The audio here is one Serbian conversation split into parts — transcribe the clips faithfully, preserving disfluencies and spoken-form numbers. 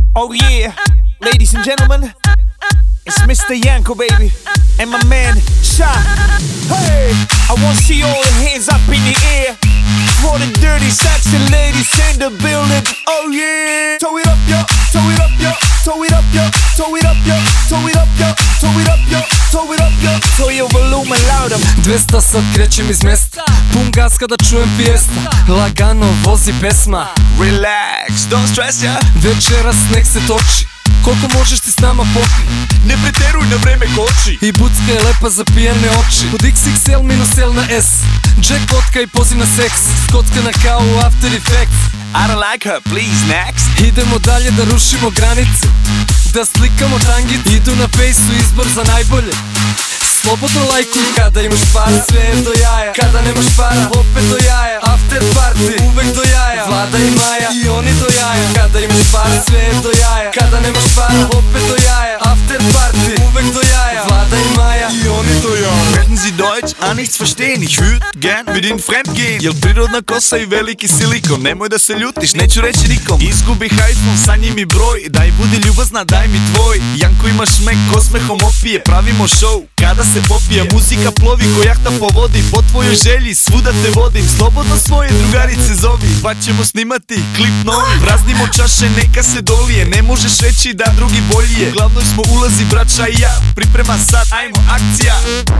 Oh yeah, ladies and gentlemen, it's Mister Yanko, baby, and my man Sha. Hey, I want to see all the hands up in the air for the dirty sexy ladies in the building. Oh yeah, toe it up, yo, toe it up, yo, toe it up, yo, toe it up, yo, toe it up, yo, toe it up, yo, toe it up, yo, toe your volume louder. Dvesta sad krećem iz mesta, pun gas kada čujem pijesta, lagano vozi pesma. Relax, don't stress ya. Večeras nek se toči, koliko možeš ti s nama popi. Ne preteruj, na vreme koči. I bucka je lepa za pijene oči. Od iks iks el minus L na S, Jack vodka i poziv na seks, skotka na kao u After Effects. I don't like her, please, next. Idemo dalje da rušimo granice, da slikamo tangice. Idu na fejsu izbor za najbolje, slobodno lajkuj kada imaš para. Sve je do jaja, kada nemaš para, opet do jaja. After party, uvek do jaja. Vlada i Maja, i oni do jaja. Kada imaš para, sve je do jaja. Kada nemaš para, opet do jaja. After party, uvek do jaja. Vlada i Maja, i oni do jaja. Reden Sie Deutsch, a nichts verstehen. Ich würd gern mit ihnen fremd gehen. Jel prirodna kosa i veliki silikon. Nemoj da se ljutiš, neću reći nikom. Izgubi iPhone, sa njim i broj. Daj budi ljubazna, daj mi tvoj. Janko ima šmek, ko smehom opije. Pravimo show, kada se popija. Muzika plovi ko jahta po vodi. Po tvojoj želji, svuda te vodim. Slobodno svoje drugarice zovi, pa ćemo snimati klip novi. Praznimo čaše, neka se dolije. Ne možeš reći da drugi bolji je. Glavnoj smo ulazi braća i ja. Priprema sad, ajmo akcija.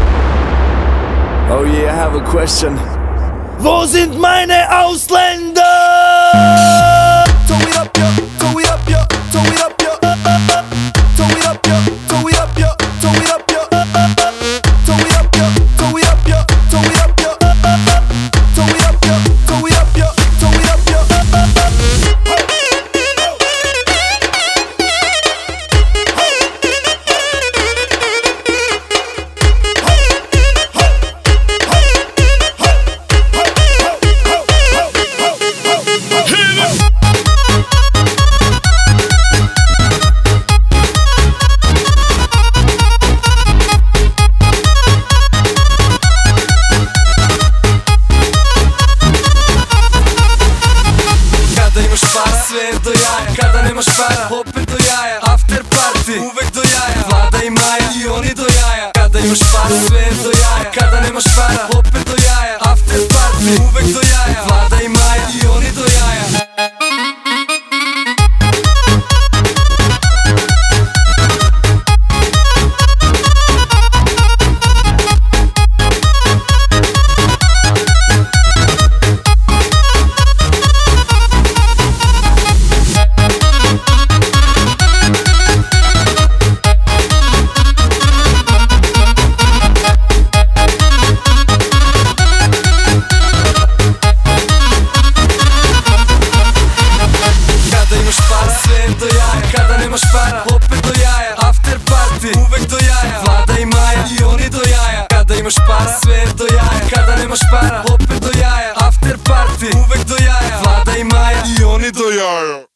Oh yeah, I have a question. Wo sind meine Ausländer? Toe it up, yo, toe it up, yo, toe it up, yo. Toe it up, yo, toe it up, yo, toe it up, yo. Toe it up, yo, toe it up, yo, toe it up, yo. Toe it up, yo, toe it up, yo, toe it up, yo. Sve je do jaja, kada nemaš para, opet do jaja. After party, uvek do jaja. Vlada i Maja, i oni do jaja. Kada imaš para, sve je do jaja. Kada nemaš para, opet do jaja. After party, uvek do jaja. Vlada i Maja, i oni do jaja. Kada nemaš para, opet do jaja. After party, uvek do jaja. Vlada i Maja, i oni do jaja. Kada imaš para, sve je do jaja. Kada nemaš para, opet do jaja. After party, uvek do jaja. Vlada i Maja, i oni do jaja.